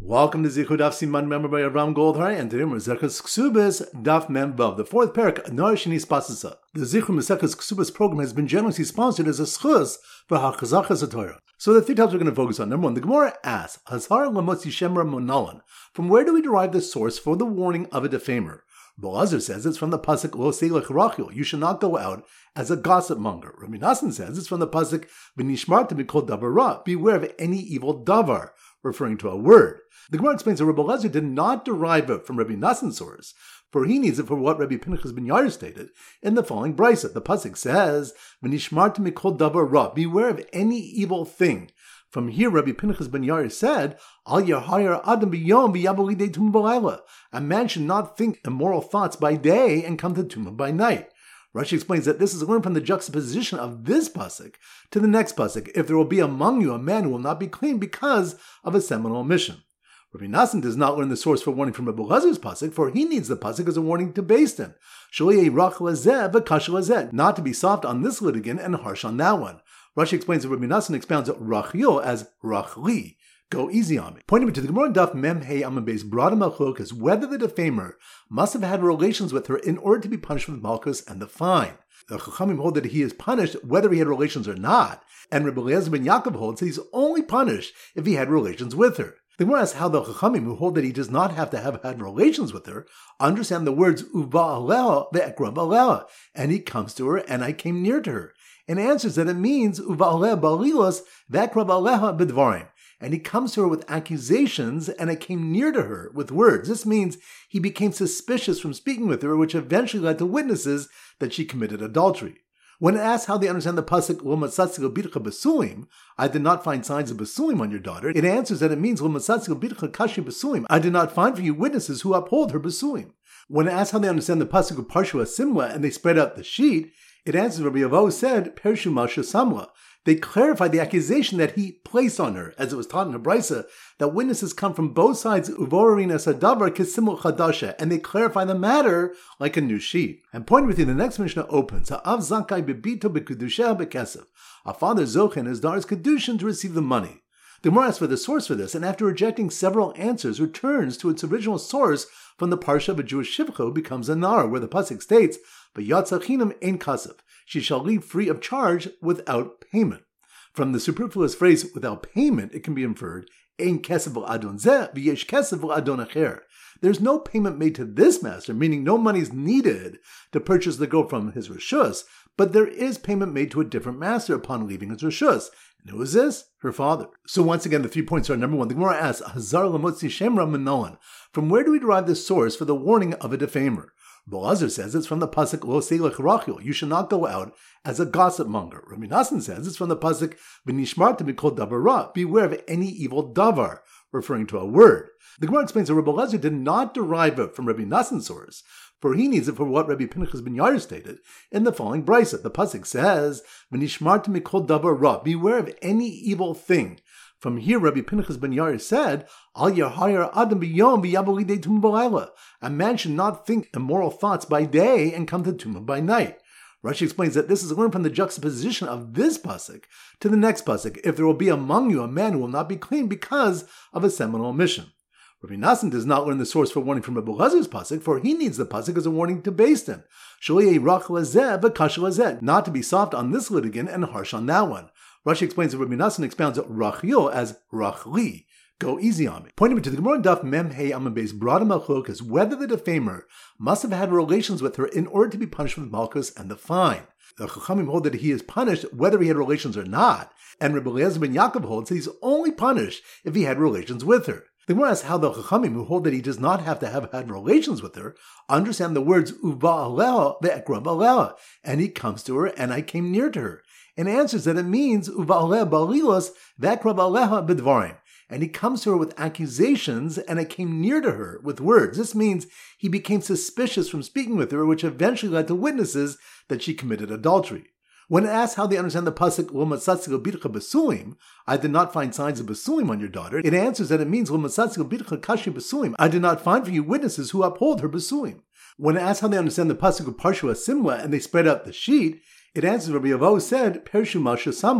Welcome to Zichud Daf Siman Member by Avram Goldhar, and today we're Zechus Ksubis Daf Mem Vav, the fourth parak, Noar Sheni Spasasa. The Zichud Mesechus Ksubis program has been generously sponsored as a schus for Hachazachas Torah. So the three topics we're going to focus on. Number one, the Gemara asks, Hazar Lamotzi Shemra Monalan. From where do we derive the source for the warning of a defamer? Boazar says it's from the pasuk Lo Seilech Rachel. You should not go out as a gossip monger. Rabbi Nassan says it's from the pasuk V'nishmarta mikol davar ra. Beware of any evil davar, referring to a word. The Gemara explains that Rabbi Elazar did not derive it from Rabbi Nassan's source, for he needs it for what Rabbi Pinchas ben Yair stated in the following brisa. The pasuk says, "V'nishmarta mikol davar ra." Beware of any evil thing. From here, Rabbi Pinchas ben Yair said, "Al yahayar adam b'yom v'yabol lidei tumah b'layla." A man should not think immoral thoughts by day and come to tumah by night. Rashi explains that this is learned from the juxtaposition of this pasuk to the next pasuk. If there will be among you a man who will not be clean because of a seminal omission. Rabbi Nassan does not learn the source for warning from Rabbi Elazar's pasuk, for he needs the pasuk as a warning to Beis Din. Not to be soft on this litigant and harsh on that one. Rashi explains that Rabbi Nassan expounds Rachil as Rachli. Go easy on me. Pointing to the Gemara Daf Mem Hey Amabes brought him is whether the defamer must have had relations with her in order to be punished with malchus and the fine. The Chachamim hold that he is punished whether he had relations or not, and Rabbi Eliezer ben Yaakov holds that he's only punished if he had relations with her. The Gemara asks how the Chachamim, who hold that he does not have to have had relations with her, understand the words Uva Aleha ve'ekrav Aleha, and he comes to her and I came near to her, and answers that it means Uva Aleha balilos ve'ekrav Aleha b'dvarim. And he comes to her with accusations, and I came near to her with words. This means he became suspicious from speaking with her, which eventually led to witnesses that she committed adultery. When asked how they understand the pasuk Lo matzatzi lebitcha basulim, I did not find signs of basulim on your daughter, it answers that it means Lo matzatzi lebitcha kashi basulim, I did not find for you witnesses who uphold her basulim. When asked how they understand the pasuk of Parshu Asimla and they spread out the sheet, it answers Rabbi Avo said Pershu Masha Samla. They clarified the accusation that he placed on her, as it was taught in the Brisa, that witnesses come from both sides, uvorina sadavar kisimul chadasha, and they clarify the matter like a new sheet. And pointing with you, the next Mishnah opens, ha'av zakai bebito bekudusheh bekesev. A father zoche and his daughter's kedushin to receive the money. The Gemara asks for the source for this, and after rejecting several answers, returns to its original source from the parsha of a Jewish shivcha who becomes a nar, where the pasuk states, "V'yatza chinam ein kasev." She shall leave free of charge without payment. From the superfluous phrase "without payment," it can be inferred, "Ein kesef v'adon zeh v'yesh kesef v'adon acher." There's no payment made to this master, meaning no money is needed to purchase the girl from his reshus, but there is payment made to a different master upon leaving his reshus. And who is this? Her father. So once again, the 3 points are: number one, the Gemara asks, Hazar lamotzi shemra menoan. From where do we derive the source for the warning of a defamer? Boazar says it's from the pasuk Lo Seilech Rachel. You should not go out as a gossip monger. Rabbi Nassan says it's from the pasuk V'nishmarta mikol davar ra. Beware of any evil davar, referring to a word. The Gemara explains that Rabbi Elazar did not derive it from Rabbi Nassan's source, for he needs it for what Rabbi Pinchas ben Yair stated in the following brisa. The pasuk says V'nishmarta mikol davar ra. Beware of any evil thing. From here, Rabbi Pinchas ben Yair said, Al yahayar adam b'yom v'yabol lidei tumah b'layla. A man should not think immoral thoughts by day and come to tumah by night. Rashi explains that this is learned from the juxtaposition of this pasuk to the next pasuk. If there will be among you a man who will not be clean because of a seminal omission. Rabbi Nassan does not learn the source for warning from Rabbi Elazar's pasuk, for he needs the pasuk as a warning to Beis Din. Not to be soft on this litigant and harsh on that one. Rashi explains that Rabbi Nassan expounds Rachil as Rachli. Go easy on me. Pointing to the Gemara Daf Mem Hey Amabes brought him is whether the defamer must have had relations with her in order to be punished with malchus and the fine. The Chachamim hold that he is punished whether he had relations or not, and Rabbi Eliezer ben Yaakov holds that he's only punished if he had relations with her. The Gemara asks how the Chachamim, who hold that he does not have to have had relations with her, understand the words Uva Aleha ve'ekrav Aleha, and he comes to her and I came near to her, and answers that it means Uva Aleha balilos ve'ekrav Aleha b'dvarim. And he comes to her with accusations, and I came near to her with words. This means he became suspicious from speaking with her, which eventually led to witnesses that she committed adultery. When asked how they understand the pasuk Lo matzatzi lebitcha basulim, I did not find signs of basulim on your daughter, it answers that it means Lo matzatzi lebitcha kashi basulim, I did not find for you witnesses who uphold her basulim. When asked how they understand the pasuk of Parshu Asimla and they spread out the sheet, it answers Rabbi Avo said Pershu Masha Samla.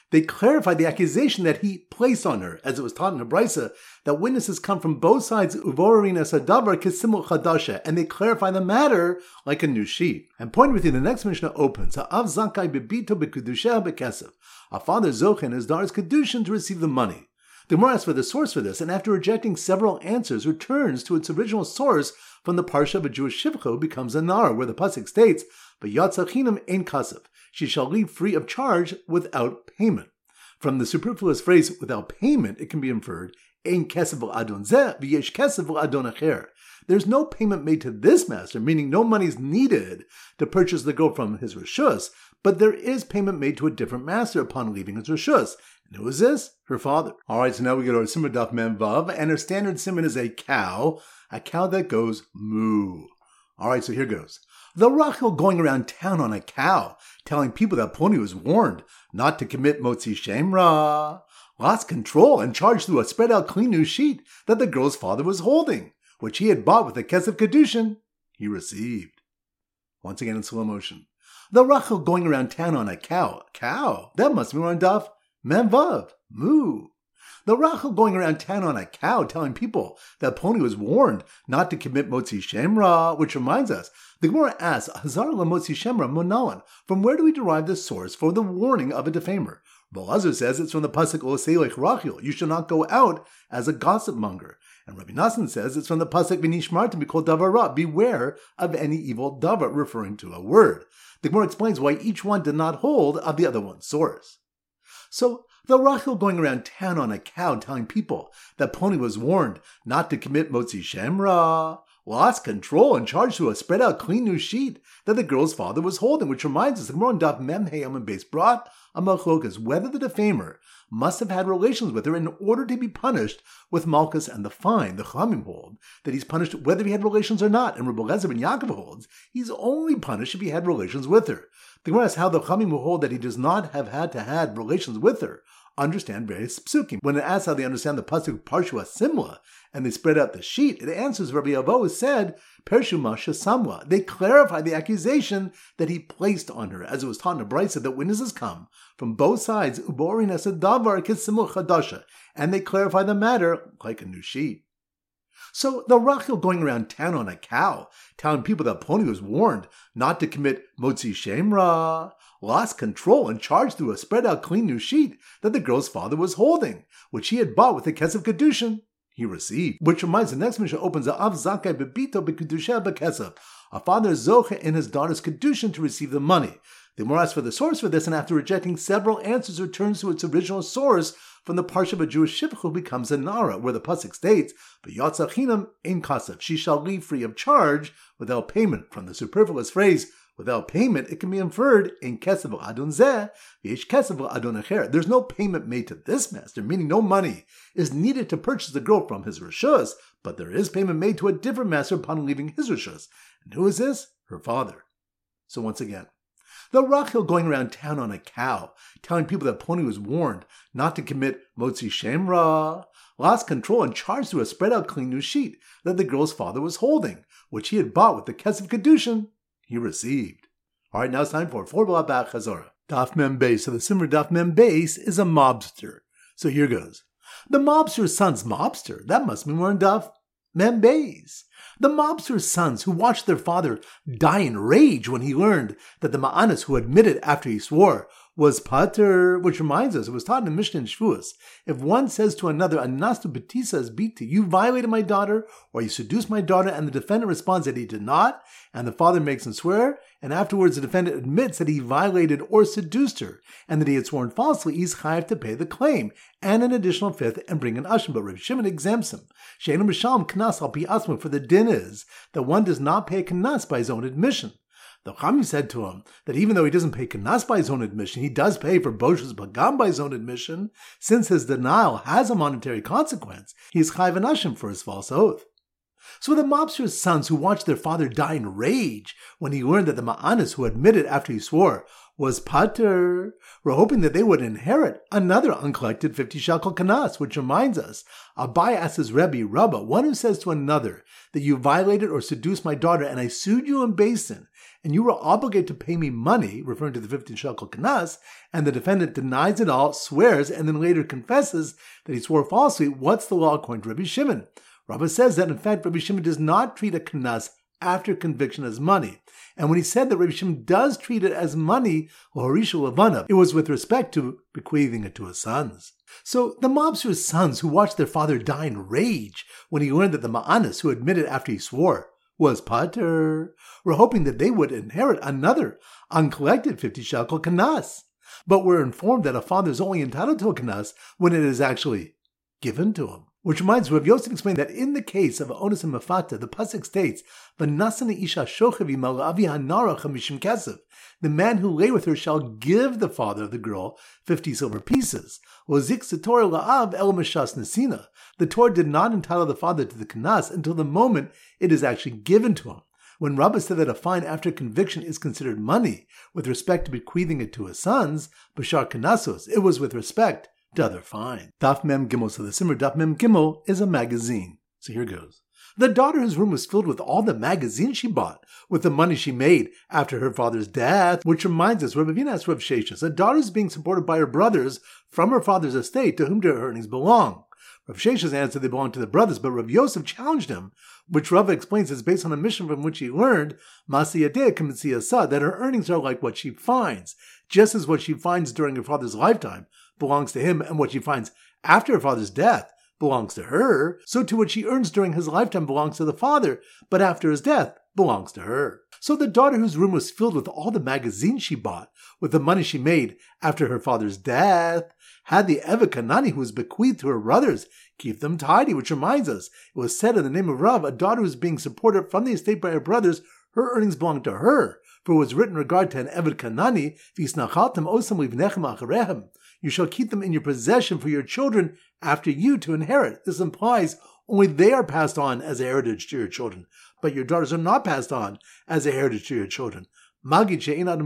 They clarify the accusation that he placed on her, as it was taught in the Brisa, that witnesses come from both sides, uvorin asadavar kisimul chadasha, and they clarify the matter like a new sheet. And pointing with you, the next Mishnah opens, ha'av zakai bebito bekudusheh bekesef. A father zoche in his daughter's kedushin to receive the money. The Gemara asks for the source for this, and after rejecting several answers, returns to its original source from the parsha of a Jewish shivcha who becomes a nar, where the pasuk states, "V'yatza chinam ein kasef." She shall leave free of charge without payment. From the superfluous phrase "without payment," it can be inferred, "Ein kesef v'adon zeh v'yesh kesef v'adon acher." There's no payment made to this master, meaning no money is needed to purchase the girl from his reshus, but there is payment made to a different master upon leaving his reshus. And who is this? Her father. All right, so now we go to our Simon Daf Mem Vav, and her standard simon is a cow that goes moo. All right, so here goes. The Rachel going around town on a cow, telling people that Ploni was warned not to commit motzi shemra, lost control and charged through a spread out clean new sheet that the girl's father was holding, which he had bought with the kesef kedushin he received. Once again in slow motion. The Rachel going around town on a cow, that must be on Daf Mem Vav, moo. The Rachel going around town on a cow telling people that Ploni was warned not to commit motzi shemra, which reminds us, the Gemara asks, Hazar la motzi shemra monawan, from where do we derive the source for the warning of a defamer? Belazar says it's from the pasuk Oseilech Rachel, you shall not go out as a gossip monger. And Rabbi Nassan says it's from the pasuk V'nishmartem mikol davar ra, beware of any evil davar, referring to a word. The Gemara explains why each one did not hold of the other one's source. So, the Rachel going around town on a cow telling people that Ploni was warned not to commit motzi shemra, lost control and charged to a spread out clean new sheet that the girl's father was holding, which reminds us that Gemara on Daf Mem Hey Amud Beis brought a machlokas whether the defamer must have had relations with her in order to be punished with malchus and the fine. The Chachamim hold that he's punished whether he had relations or not, and Rabbi Eliezer ben Yaakov holds he's only punished if he had relations with her. The Gemara asks how the Chachamim will hold that he does not have had to have relations with her. Understand various psukim. When it asks how they understand the pasuk Parshu Simla and they spread out the sheet, it answers Rabbi Avo said Pershu Masha Samla. They clarify the accusation that he placed on her, as it was taught in the Brisa that witnesses come from both sides, uborin asadavar kisimul chadasha, and they clarify the matter like a new sheet. So the Rachel going around town on a cow, telling people that Ploni was warned not to commit motzi shemra, lost control and charged through a spread out clean new sheet that the girl's father was holding, which he had bought with the kesef kedushin he received. Which reminds the next Mishnah opens Av zakai bebito bekudusheh bekesef. A father is zoche in his daughter's kedushin to receive the money. The Gemara asks for the source for this, and after rejecting several answers, returns to its original source from the parsha of a Jewish shivcha who becomes a nara, where the pasuk states, "V'yatza chinam ein kasef." She shall leave free of charge without payment. From the superfluous phrase without payment, it can be inferred in kesef v'adon zeh v'yesh kesef v'adon acher. There's no payment made to this master, meaning no money is needed to purchase the girl from his reshus, but there is payment made to a different master upon leaving his reshus. And who is this? Her father. So once again, the Rachel going around town on a cow, telling people that Ploni was warned not to commit motzi shemra, lost control and charged through a spread out clean new sheet that the girl's father was holding, which he had bought with the kesef kedushin he received. All right, now it's time for B'Labach Chazorah. Daf Mem Beis. So the Simmer Daf Mem Beis is a mobster. So here goes. The mobster's son's mobster. That must be more in Daf Mem Beis. The mobster's sons who watched their father die in rage when he learned that the Ma'anis who admitted after he swore was pater, which reminds us, it was taught in the Mishnah in Shavuos. If one says to another, Anastu Betisa is beat to you violated my daughter, or you seduced my daughter, and the defendant responds that he did not, and the father makes him swear, and afterwards the defendant admits that he violated or seduced her, and that he had sworn falsely, he's chayav to pay the claim, and an additional fifth, and bring an ashim, but Rav Shimon exempts him. She'enu mishalem knas al pi asma, for the din is that one does not pay a knas by his own admission. The Chachamim said to him that even though he doesn't pay knas by his own admission, he does pay for boshus bagam by his own admission. Since his denial has a monetary consequence, he is chayav an ashim for his false oath. So the mobster's sons who watched their father die in rage when he learned that the Ma'anis who admitted after he swore was pater were hoping that they would inherit another uncollected 50 shekel kanas, which reminds us, Abai asks his Rebbe, Rabbah, one who says to another that you violated or seduced my daughter and I sued you in Beis Din, and you were obligated to pay me money, referring to the 15 shekel kanas, and the defendant denies it all, swears, and then later confesses that he swore falsely, what's the law according to Rabbi Shimon? Rabbah says that, in fact, Rabbi Shimon does not treat a kanas after conviction as money. And when he said that Rabbi Shimon does treat it as money, it was with respect to bequeathing it to his sons. So the mobster's sons who watched their father die in rage when he learned that the Ma'anis, who admitted after he swore, was pater, were hoping that they would inherit another uncollected 50 shekel kanas, but were informed that a father is only entitled to a kanas when it is actually given to him. Which reminds Rav Yosef explained that in the case of Onis and Mefata, the pasuk states, "V'nasana isha shochev imal avi hanara chamishim kesef." The man who lay with her shall give the father of the girl 50 silver pieces. L'zik sator la'av el meshas nesina. The Torah did not entitle the father to the kanas until the moment it is actually given to him. When Rabbah said that a fine after conviction is considered money with respect to bequeathing it to his sons, b'shar kanasos, it was with respect to other fine. Daf Mem Gimel. So the Simmer Daf Mem Gimel is a magazine. So here goes. The daughter whose room was filled with all the magazines she bought, with the money she made after her father's death, which reminds us, Rav Avina asked Rav Sheshes, a daughter is being supported by her brothers from her father's estate, to whom do her earnings belong? Rav Sheshes answered they belong to the brothers, but Rav Yosef challenged him, which Rav explains is based on a mission from which he learned, Masiyadeh Kamitziyasah, that her earnings are like what she finds, just as what she finds during her father's lifetime belongs to him, and what she finds after her father's death belongs to her, so too what she earns during his lifetime belongs to the father, but after his death belongs to her. So the daughter whose room was filled with all the magazines she bought, with the money she made after her father's death, had the Evet Kanani who was bequeathed to her brothers keep them tidy, which reminds us, it was said in the name of Rav, a daughter who is being supported from the estate by her brothers, her earnings belong to her. For it was written in regard to an Evet Kanani, V'isnachaltem osam livnechem acharehem. You shall keep them in your possession for your children after you to inherit. This implies only they are passed on as a heritage to your children, but your daughters are not passed on as a heritage to your children. This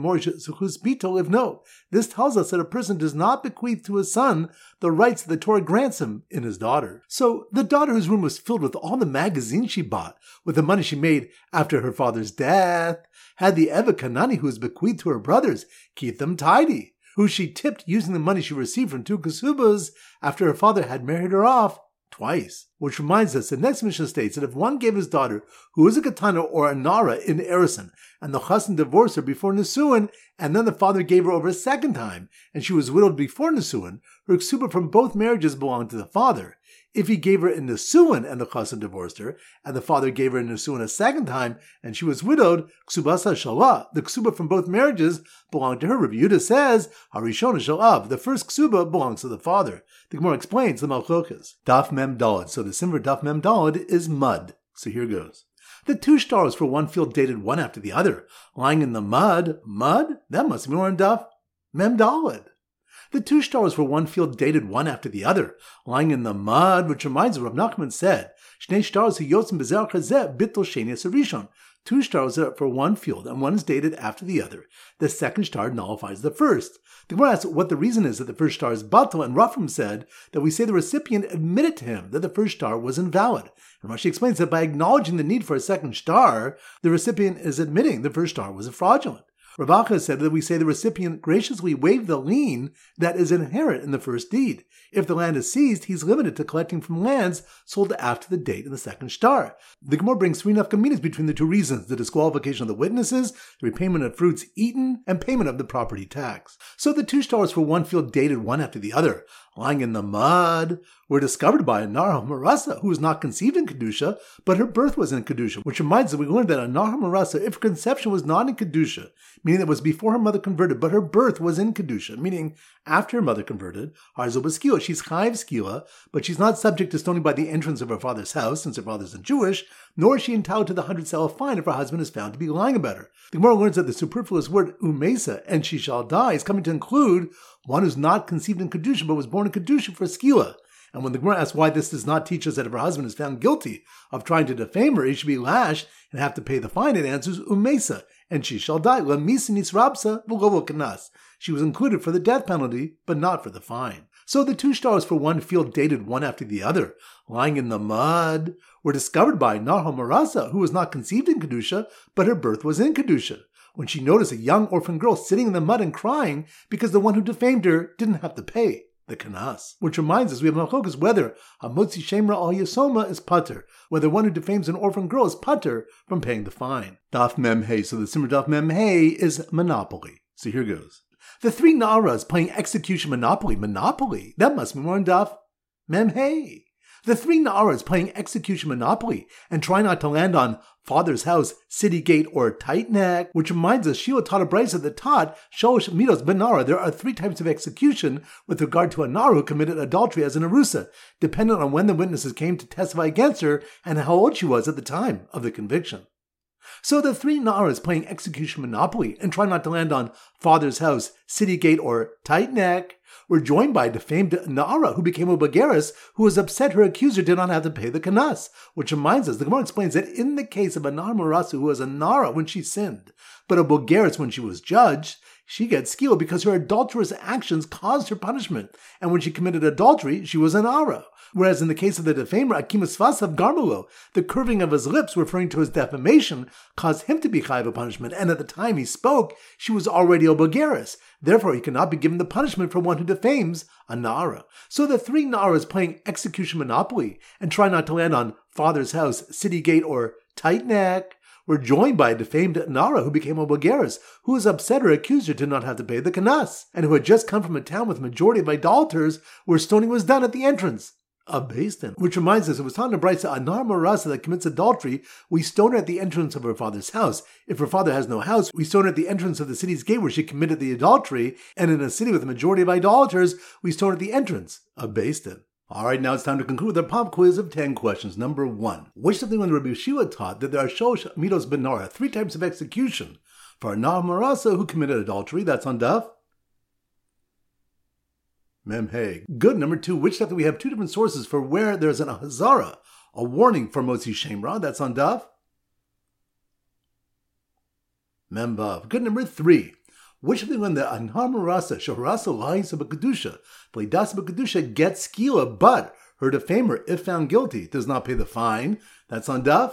tells us that a person does not bequeath to his son the rights that the Torah grants him in his daughter. So the daughter whose room was filled with all the magazines she bought, with the money she made after her father's death, had the Evet Kanani who was bequeathed to her brothers keep them tidy, who she tipped using the money she received from 2 kesubas after her father had married her off twice. Which reminds us, the next mission states that if one gave his daughter, who is a katana or a nara in erison, and the chassan divorced her before Nisuin, and then the father gave her over a second time, and she was widowed before Nisuin, her ksuba from both marriages belonged to the father. If he gave her in Nisuin and the chassan divorced her, and the father gave her in Nisuin a second time, and she was widowed, ksubasa shalah, the ksuba from both marriages belonged to her. Rabbi Yehuda says, harishon shalav, the first ksuba belongs to the father. The Gemara explains the malchokas. Daf Mem Daled. So the Simmer Daf Mem Daled is mud. So here goes. The 2 stars for one field dated one after the other, lying in the mud. Mud? That must be more in Daf Mem Daled. The 2 stars for one field dated one after the other, lying in the mud, which reminds us of Rav Nachman said, Shnei stars hiyotzim bezer chazeh bittul sheni asarishon. 2 stars are for one field, and one is dated after the other. The second star nullifies the first. The Gemara asks what the reason is that the first star is batal, and Rafam said that we say the recipient admitted to him that the first star was invalid. And Rashi explains that by acknowledging the need for a second star, the recipient is admitting the first star was fraudulent. Rav Acha said that we say the recipient graciously waived the lien that is inherent in the first deed. If the land is seized, he's limited to collecting from lands sold after the date in the second star. The Gemara brings 3 nafkaminas between the 2 reasons: the disqualification of the witnesses, the repayment of fruits eaten, and payment of the property tax. So the 2 stars for one field dated one after the other, lying in the mud, were discovered by a Nar HaMarasa, who was not conceived in Kedusha, but her birth was in Kedusha, which reminds us that we learned that a Nar HaMarasa, if her conception was not in Kedusha, meaning it was before her mother converted, but her birth was in Kedusha, meaning after her mother converted, Harzo Baskila, she's Chayiv Skila, but she's not subject to stoning by the entrance of her father's house, since her father isn't Jewish, nor is she entitled to the 100 selah fine if her husband is found to be lying about her. The Gemara learns that the superfluous word umesa, and she shall die, is coming to include one who's not conceived in Kedusha, but was born in Kedusha for Skila. And when the Gemara asks why this does not teach us that if her husband is found guilty of trying to defame her, he should be lashed and have to pay the fine, it answers umesa, and she shall die. Lamisinis rabsa v'lo kanas. She was included for the death penalty, but not for the fine. So the 2 stars for one field dated one after the other, lying in the mud, were discovered by Nar HaMarasa, who was not conceived in Kedusha, but her birth was in Kedusha. when she noticed a young orphan girl sitting in the mud and crying because the one who defamed her didn't have to pay the kanas. Which reminds us, we have machlokas whether a motzi shemra al yasoma is pater, whether one who defames an orphan girl is pater from paying the fine. Daf mem hey. So the simmer daf mem hey is monopoly. So here goes. The three naras playing execution monopoly. Monopoly? That must be more in daf mem hey. The three naras playing execution monopoly and try not to land on father's house, city gate, or tight neck, which reminds us, Shila taught a brisa that taught Shalosh Midos Benara. There are 3 types of execution with regard to a nara who committed adultery as an arusa, dependent on when the witnesses came to testify against her and how old she was at the time of the conviction. So the 3 naras playing execution monopoly and try not to land on father's house, city gate, or tight neck were joined by a defamed nara who became a bageris who was upset her accuser did not have to pay the kanas. Which reminds us, the Gemara explains that in the case of a nar marasu who was a nara when she sinned, but a bageris when she was judged, she gets skila because her adulterous actions caused her punishment, and when she committed adultery, she was an nara. Whereas in the case of the defamer, Akimas Fasav Garmulo, the curving of his lips referring to his defamation caused him to be chayav a punishment, and at the time he spoke, she was already a bageris. Therefore, he cannot be given the punishment for one who defames a nara. So the 3 naras playing execution monopoly and try not to land on father's house, city gate, or tight neck were joined by a defamed nara who became a bageris, who was upset her accuser did not have to pay the kanas, and who had just come from a town with a majority of idolaters where stoning was done at the entrance of Beis Din. Which reminds us, it was taught in the brisa, a nar marasa that commits adultery, we stone her at the entrance of her father's house. If her father has no house, we stone her at the entrance of the city's gate where she committed the adultery, and in a city with a majority of idolaters, we stone her at the entrance of Beis Din. Alright, now it's time to conclude the pop quiz of 10 questions. Number 1. Which of the when Rabbi Yeshua taught that there are shalosh midos benara, 3 types of execution for a nar marasa who committed adultery? That's on daf mem hey. Good. Number 2. Which daf that we have 2 different sources for where there's an ahazara, a warning for motzi shemra? That's on daf mem vav. Good. Number 3. Which of the when the anar marasa shaharasa la'isa b'kedusha, v'lidas b'kedusha gets skila, but her defamer, if found guilty, does not pay the fine? That's on daf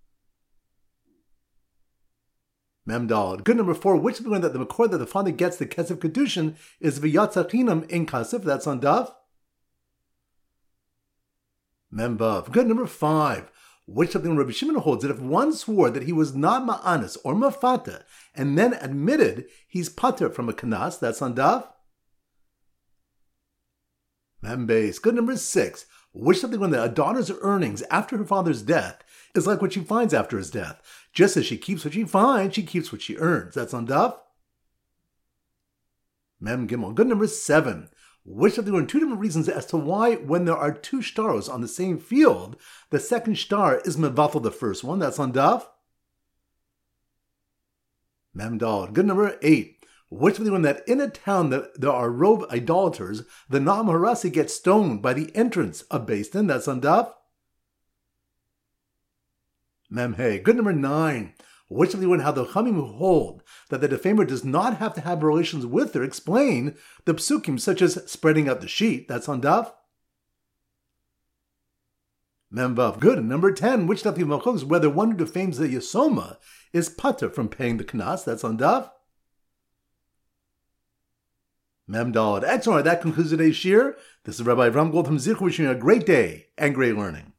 mem daled. Good. Number 4. Which of the when that the makor that the father gets the kesef kedushin is v'yatzachinam in kasef? That's on daf mem vav. Good. Number 5. Which of the Rabbi Shimon holds that if one swore that he was not ma'anis or mafata and then admitted he's pater from a kanas? That's on daf mem beis. Good. Number 6. Which of the when a daughter's earnings after her father's death is like what she finds after his death? Just as she keeps what she finds, she keeps what she earns. That's on daf mem gimel. Good. Number 7. Which of the 2 different reasons as to why when there are 2 shtaros on the same field, the second shtar is mevatel the first one? That's on daf mem daled. Good. Number 8. Which of the that in a town that there are rove idolaters, the Na'am Harasi gets stoned by the entrance of Beis Din? That's on daf mem hey. Good. Number 9. Which of the how the Chamim who hold that the defamer does not have to have relations with her explain the psukim such as spreading out the sheet? That's on daf mem vav. Good. And number 10. Which daf the whether one who defames the yasoma is pater from paying the knas? That's on daf mem daled. Excellent. That concludes today's shir. This is Rabbi Avram Gold from Zichur wishing you a great day and great learning.